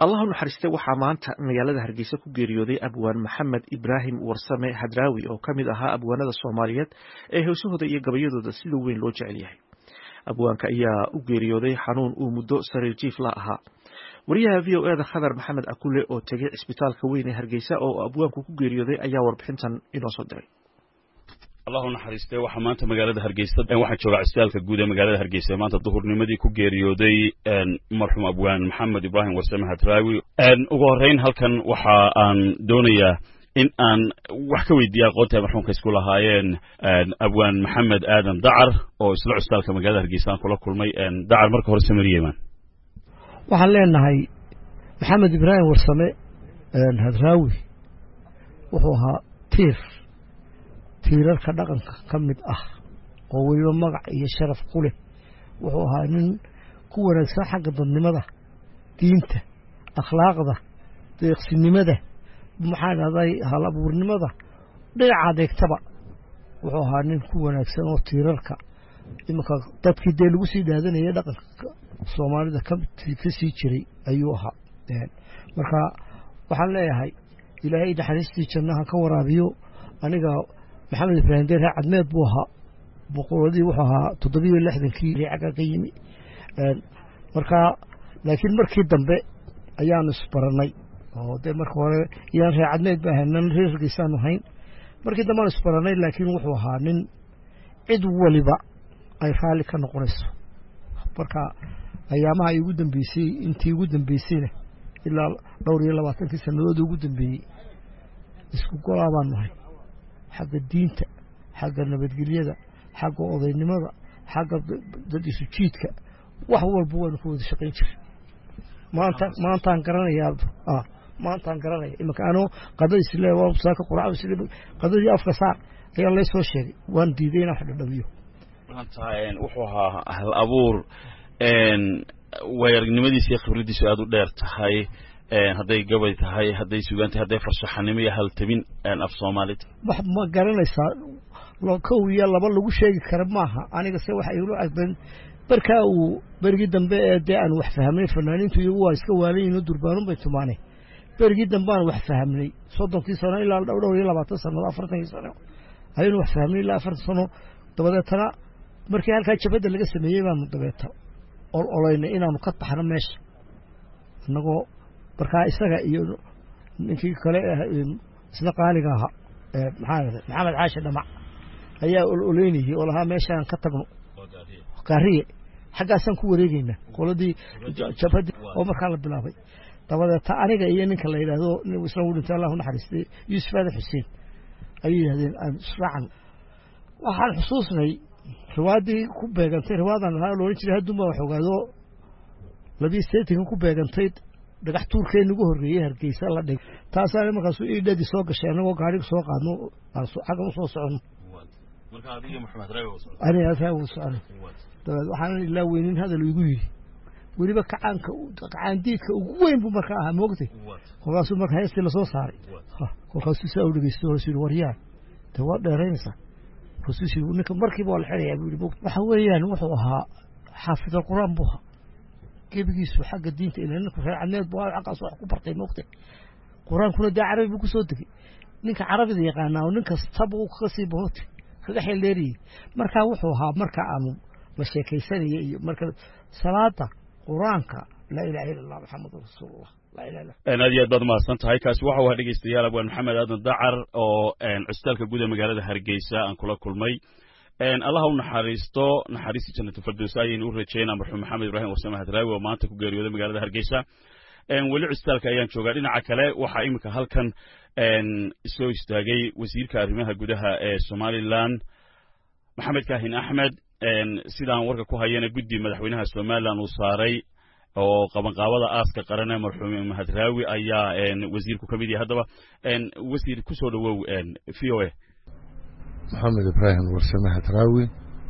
allah u naxariistay waxaa maanta magaalada hargeysa ku geeriyooday abwaan maxamed ibraahim warsame hadraawi oo ka mid ahaa abwaanada soomaaliyeed ee heesahooda iyo gabayadooda sida weyn loo jecel yahay. abwaanka ayaa u geeriyooday xanuun uu muddo sariir jiif la ahaa. wariyaha v o eda khadar maxamed akule oo tegay cisbitaalka weyn ee hargeysa oo abwaanku ku geeriyooday ayaa warbixintan inoo soo diray. الله نحرسته وحمانت مجالد هرجيسة واحد شجع استالك جودة مجالد هرجيسة ما تظهر نمدي كجيريودي مرحوم أبوان محمد إبراهيم وسام هتراوي وغرين هل كان وحا أن دنيا إن وحكوي ديا قلت مرحوم كسكولا هاين أبوان محمد آدم دعر أو سلع استالك مجالد هرجيسة كل مي دعر مركه السمرية من وحلينا هاي محمد إبراهيم وسام هتراوي وهو tiirarka dhaqanka ka mid ah oo waliba magac iyo sharaf ku leh wuxuu ahaa nin ku wanaagsan xagga dadnimada diinta akhlaaqda deeqsinimada maxaa dhahday hal abuurnimada dhinaca adeegtaba wuxuu ahaa nin ku wanaagsan oo tiirarka imanka dadkii dee lagu sii dhaadanayay dhaqanka soomaalida ka sii jiray ayuu ahaa marka waxaan leeyahay ilaahay naxariistii jannaha ka waraabiyo aniga محمد إبراهيم ده عدمات بوها بقولي وها تضبيه اللحظة كي ريعك قيمي مركا لكن مركي دمبه أيام سبرناي أو ده مركوا يعني عدمات بها ننرجع كيسانو هين مركي دمان سبرناي لكن وها نن عدو لبا أي فعل كان قرص مركا أيامها يقدم بيسي أنتي يقدم بيسينه إلا دوري الله واتن كيسانو يقدم بي اسكو قرابان مهي حق الدين حق النبتجلية حق قضاء النمرة حق ضد سكيتك وهو البوان كود شقيتك ما أنت أنكرنا يا ما أنت أنكرنا إما كانوا قضاء السلام وصاك قرآن السلام قضاء أفكار صار هي الله يسوى الشيء وان ديدين أحد النبيه أنت عين وحوها أهل أبور إن ويرجنمدي سيخ بردي سؤال دارت هاي هذي قبل هاي هذي سجنت هذي فرصة حنمية هل تبين أن أفصامالت ما قرنا يصير لو كوي يلا بالله وش شيء كرب معها أنا قصوا حيقولوا أكبر بركاو برجدًا بده أنا وحفهمني فنانين تيجوا إسكوالين ودربانهم بيتمانه برجدًا بان وحفهمني صدق في سنة إلا الأولى إلا بعد سنة لا فرق سنة هاي وحفهمني لا فرق سنة تبدأ ترى بركة هالكاي شباب اللي قسم يجيبها من تبعتها أول إن مقطع حرمش نقول marka isaga iyo ninkii kale isla qaaliga ahaa maxamed caashe dhamac ayaa uleynayay oo lahaa meeshaan ka tagno qaariye xagaasan ku wareegayna qoladii jabhadii oo markaa la bilaabay dabadeeta aniga iyo ninka la yiraahdo isla uu dhintay Allah u naxariistay Yuusuf Aadan Xuseen ayay yiraahdeen aan israacan waxaan xusuusnay riwaadii ku beegantay riwaadan la oran jiray haduma wax ogaado labii seetin ku beegantay dhagax tuurkeen ugu horeeyay hargeysa la dhig taasana markaas uu idadi soo gashay anagoo gaariga soo qaadno xaga soo socon marka adiga maxamed raawi ani asaa uu socon waxaan ilaa weynin hadal igu yiri waliba kacaandiidka ugu weyn buu markaa ahaa moogtay qofkaasuu markaa heestii la soo saaray qofkaasuu saa u dhageysto oo sii wariyaan tawa dheeraynaysa rasuusi ninka markiiba waa la xirayaa buu yiri waxa weeyaan wuxuu ahaa xaafid quraan buu كيفيس وحق الدين إلى إنك في عماد بوال عقص وحكو برتين وقته قرآن كله ده عربي بكسودك نك عربي ذي قانا ونك صبوا قصي بهوت خذ حيل ليري مركا وحوها مركا عمو بس كيساني مركا صلاة قرآنك لا إله إلا الله محمد رسول الله لا إله إلا أنا دي أدب ما صنت هاي كاس وحوه هذيك استيال أبو محمد هذا الدعر أو عستلك جودة مجالة هرجيسة أن كل مي الله نحرسته نحرس جنة الفردوسية نور رجينا مرحوم محمد إبراهيم وسام هتراوي وما أنت كجريودة مجالة هرجيسة ولعستلك أيام شغال إن عكلاء وحائمك هل كان سو استاجي وزير كارمها جودها سومالي لان محمد كاهن أحمد سيدان ورك كوهينا جدي مدحونها سومالي لان وصاري أو قبل قاولا أسك قرنا مرحوم هتراوي أيا وزير كوميدي هذا وزير كسر وو فيه محمد إبراهيم وسام هتراوي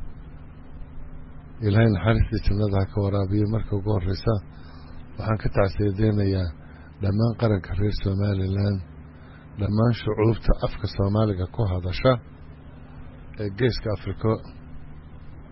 إلهي نحرس جنة كورابية مركو قرصة وحن كتعسيدين يا لما قرن كرير سومالي لان لما شعوب تأفك سومالي كو هذا شا جيس كأفريقيا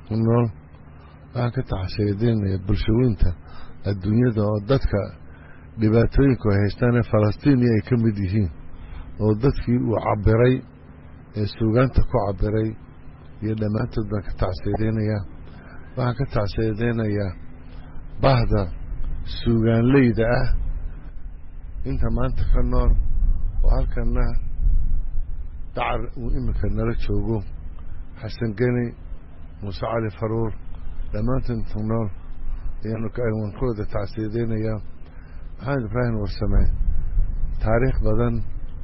وحن كتعسيدين يا بلشوينتا الدنيا دا ودتك dhibaatooyinka ay haystaan ee falastiini ay ka mid yihiin oo dadkii uu cabbiray ee suugaanta ku cabbiray iyo dhammaantood baan ka tacsiyadeynayaa. waxaan ka tacsiyadeynayaa bahda suugaanleyda ah inta maanta ka nool oo halkana dacar uu iminka nala joogo, xasan geni, muuse cali faruur, dhammaantood inta nool ayaan ku wada tacsiyadeynayaa. maxamed ibraahim warsame taariikh badan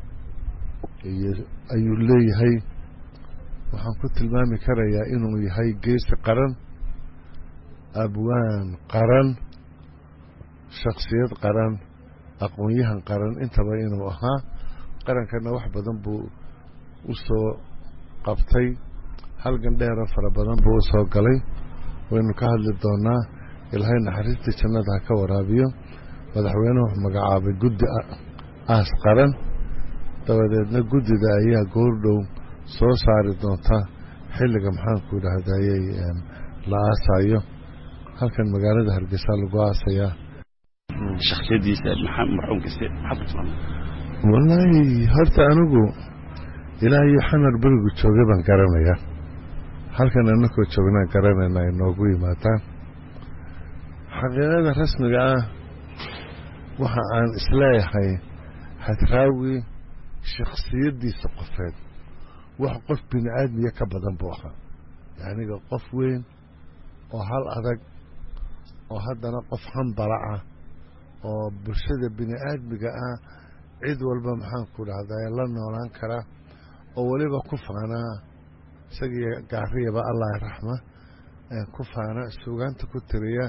ayuu leeyahay. waxaan ku tilmaami karayaa inuu yahay geesi qaran, abwaan qaran, shaksiyad qaran, aqoon-yahan qaran, intaba inuu ahaa. qarankana wax badan buu u soo qabtay, halgan dheero fara badan buu u soo galay. waynu ka hadli doonaa. ilaahay naxariistii jannada ha ka waraabiyo. madaxweynuhu wuxuu magacaabay guddi aas qaran, dabadeedna guddida ayaa goordhow soo saari doonta xilliga maxaanku idhaahdayey la aasayo. halkan magaalada Hargeysa lagu aasayaa. shakhsiyadiisa marxuumkiisa wallaahi horta anigu ilaa iyo xamar berigu joogay baan garanayaa. halkan anakoo joognaan garanayna ay noogu yimaadaan. xaqiiqada rasmiga ah waxa aan isleeyahay hadraawi shakhsiyadiisa qofeed wax qof bini aadmiya ka badan buu ahaa. yacniga qof weyn oo hal adag oo haddana qof hambala ah oo bulshada bini aadmiga ah cid walba maxaanku dhahdaa la noolaan kara oo weliba ku faanaa isagii gaariyaba allah raxma ku faana suugaanta ku tiriya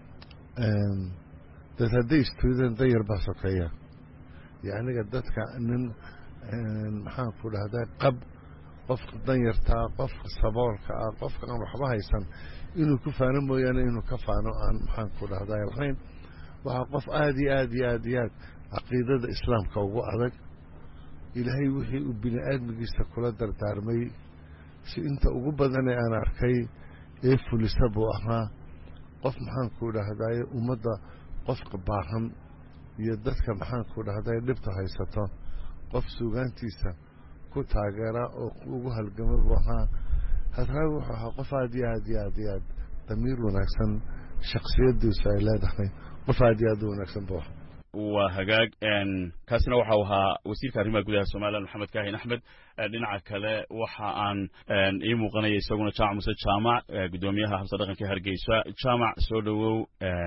dad hadday istuudeen dayar baa sokeeya. yacniga dadka nin maxaanku dhahdaa qab qofka danyartaa, qofka saboolka ah, qofka aan waxba haysan inuu ku faano mooyaane inuu ka faano aan maxaanku dhahdaa lahayn. waxaa qof aada iyo aada iyo aada iyo aad caqiidada islaamka ugu adag. ilaahay wixii uu bini aadmigiisa kula dardaarmay si inta ugu badanee aan arkay ee fulisa buu ahaa. qof maxaanku dhahdaye ummadda qofka baahan iyo dadka maxaanku dhahdaye dhibta haysato qof suugaantiisa ku taageera oo ugu halgama buu ahaa. hadraawi wuxuu ahaa qof aada iyo aada iyo aada iyo aad damiir wanaagsan, shaksiyadiisu ay leedahay, qof aada iyo aad u wanaagsan buu ahaa. waa hagaag kaasina waxau ahaa wasiirka arrimaha gudaha Soomaaliya Maxamed Kaahin Axmed. dhinaca kale waxa aan ii muuqanaya isaguna Jaamac Muuse Jaamac, gudoomiyaha habsa dhaqanka Hargeysa. Jaamac soo dhawow.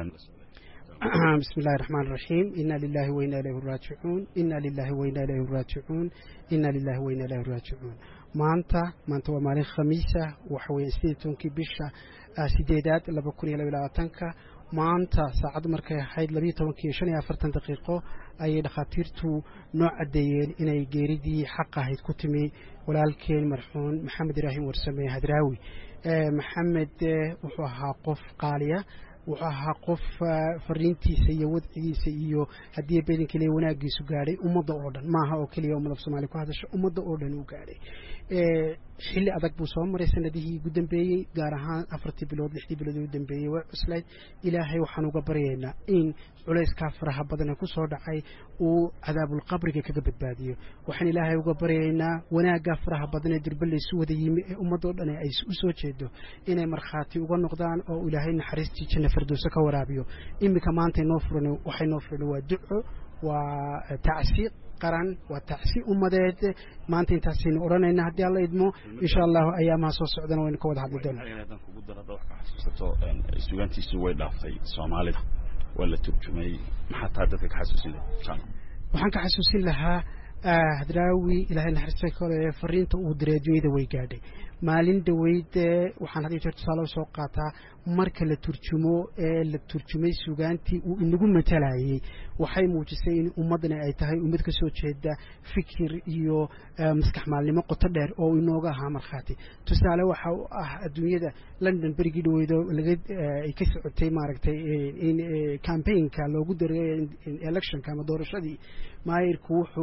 بسم الله الرحمن الرحيم. إنا لله وإنا إليه راجعون. إنا لله وإنا إليه راجعون. إنا لله وإنا إليه راجعون. maanta waa maalin khamiisa waxa weeye 8 bisha 8 2022 maanta saacadu markay ahayd 12:45 daqiiqo ayay dhakhaatiirtu noo cadeeyeen inay geeridii xaq ahayd ku timi walaalkeen marxuum maxamed ibraahim warsame hadraawi. maxamed wuxuu ahaa qof qaaliya, wuxuu ahaa qof fariintiisa iyo wadcigiisa iyo haddii beelinka leeyahay wanaagiisu gaadhay ummadda oo dhan, maaha oo keliya ummadda Soomaaliya ku hadasho, ummadda oo dhan uu gaadhay. xilli adag buu soo maray sanadihii ugu dambeeyey, gaar ahaan 4 bilood 6 bilood ugu dambeeyey way cuslayd. ilaahay waxaan uga baryaynaa in culayska faraha badan ku soo dhacay uu cadaabul qabriga kaga badbaadiyo. waxaan ilaahay uga baryaynaa wanaaga faraha badan ee dirbalaysu wada yimi ee ummadda oo dhan ay u soo jeedo inay markhaati uga noqdaan oo ilaahay naxariistii janna firdawsa ka waraabiyo. imika maanta waxay noo furan waa duco, waa tacsiiq qaran, waa tacsiiq ummadeed. maanta intaasaynu odhanayna haddii alla idmo insha allahu ayaamaha soo socdana waynu ka wada hadli doonaa. kugu darada wax ka xasuusato suugaantiisu way dhaaftay Soomaalida, waa la turjumay. maxaa taa dadka ka xasuusin lahaa? waxaan ka xasuusin lahaa hadraawi ilaahay naxariista kale fariinta uu diray adduunyada way gaadhay. maalin dhaweyd waxaan hadii jeer tusaale soo qaataa marka la turjumo la turjumay suugaantii uu inagu matalayay waxay muujisay in ummadana ay tahay ummad ka soo jeeda fikir iyo maskax maalnimo qoto dheer oo inooga ahaa markhaati. tusaale waxa uu ah adduunyada London berigii dhaweyd laga ay ka socotay maaragtay in campaign-ka loogu daray election-ka ama doorashadii maayirku wuxuu soo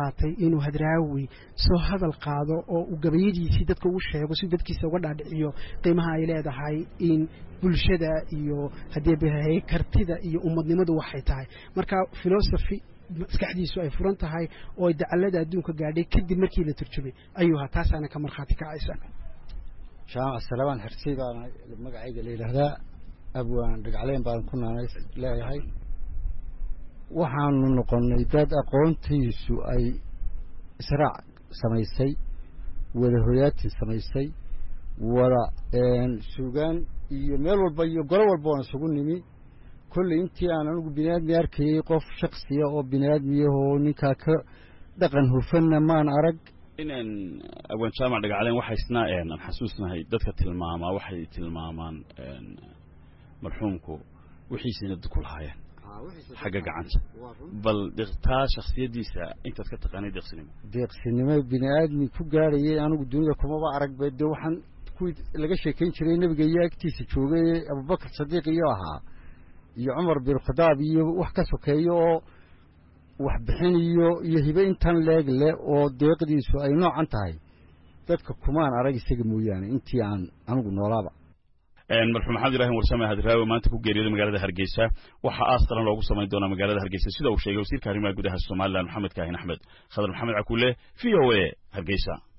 qaatay inuu hadraawi soo hadal qaado oo uu gabayadiisii dadka ugu sheego si dadkiisa uga dhaadhiciyo qiimaha ay leedahay in bulshada iyo haddii bahay kartida iyo ummadnimadu waxay tahay marka philosophy maskaxdiisu ay furan tahay oo ay dacallada adduunka gaadhay kadib markii la turjumay ayuu ahaa taasaana ka markhaati kacaysa jaamac salabaan xirsi baan magacayga la yidhaahdaa abwaan dhagacleen baan ku naanay leeyahay waxaanu noqonnay dad aqoontiisu ay israac samaysay wada hoyaatin samaysay wada suugaan iyo meel walba iyo golo walba waan isugu nimi kolley intii aan anigu biniaadmi arkayey qof shaksiya oo biniaadmiyahoo ninkaa ka dhaqan hufanna maan arag inaan abwaan jaamac dhagacleen waxaysna aan xasuusnahay dadka tilmaamaa waxay tilmaamaan marxuumku wixiisina dadku lahaayeen xagga gacanta bal taa shakhsiyadiisa intaad ka taqaanay deeqsinimo biniaadmi ku gaarayay anigu dunida kumaba arag ba dee waxaan kuwii laga sheekayn jiray nebiga iyo agtiisa joogay abubakar sadiiq iyo ahaa iyo cumar bin khadaab iyo wax ka sokeeyo oo wax bixin iyo hibe intan leeg leh oo deeqdiisu ay noocan tahay dadka kumaan arag isaga mooyaane intii aan anigu noolaaba marxuum maxamed ibraahim warsame hadraawi maanta ku geeriyooday magaalada hargeysa waxa aastaran loogu samayn doonaa magaalada hargeysa sida uu sheegay wasiirka arrimaha gudaha Soomaaliland Maxamed Kaahin Axmed Khadar Maxamed Cakuule VOA hargeysa